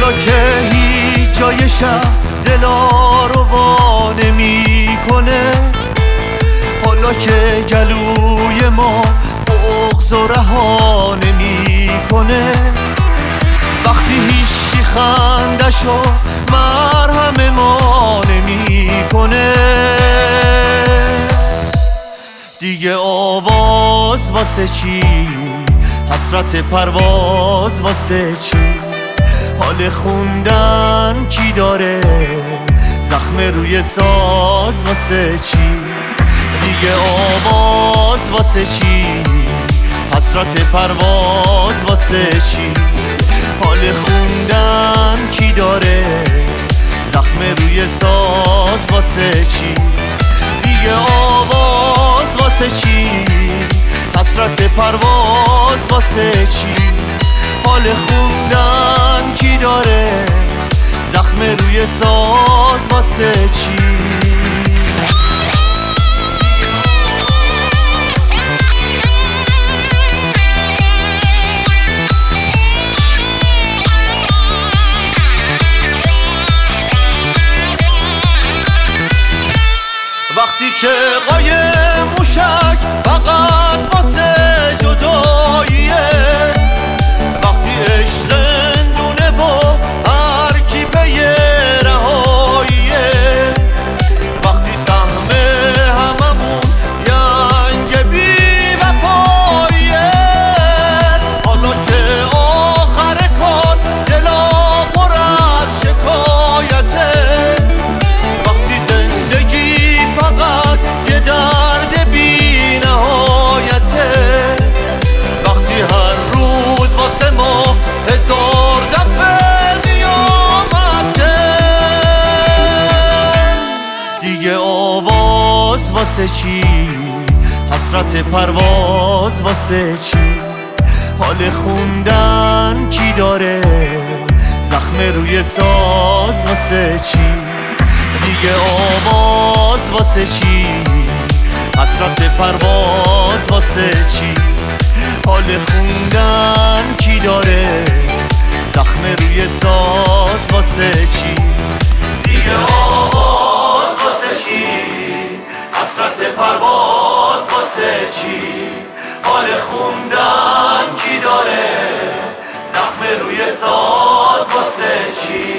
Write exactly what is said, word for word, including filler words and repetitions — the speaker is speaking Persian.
حالا که هیچ جای شب دلا رو وا نمی کنه، حالا که گلوی ما بغض و رها نمی کنه، وقتی هیچی خندشو مرهم ما نمی کنه، دیگه آواز واسه چی؟ حسرت پرواز واسه چی؟ حال خوندن کی داره؟ زخم روی ساز واسه چی؟ دیگه آواز واسه چی؟ حسرت پرواز واسه چی؟ حال خوندن کی داره؟ زخم روی ساز واسه چی؟ دیگه آواز واسه چی؟ حسرت پرواز واسه چی؟ حال خوندن کی داره؟ زخم روی ساز واسه چی؟ وقتی که قایم موشک فقط واسه جداییه، وقتی عشق زندونه و هر کی پی رهاییه، وقتی سهم هممون ینگ بی وفاییه، حالا که آخر کار دلا پر از شکایته، وقتی زندگی فقط یه درد بی نهایته، وقتی هر روز واسه ما هزار دفعه قیامته، دیگه آواز واسه چی؟ حسرت پرواز واسه چی؟ حال خوندن کی داره؟ زخم روی ساز واسه چی؟ دیگه آواز واسه چی؟ حسرت پرواز واسه چی؟ حال خوندن کی داره؟ زخم روی ساز واسه چی؟ دیگه آواز واسه چی؟ حسرت پرواز واسه چی؟ حال خوندن کی داره؟ زخم روی ساز واسه چی؟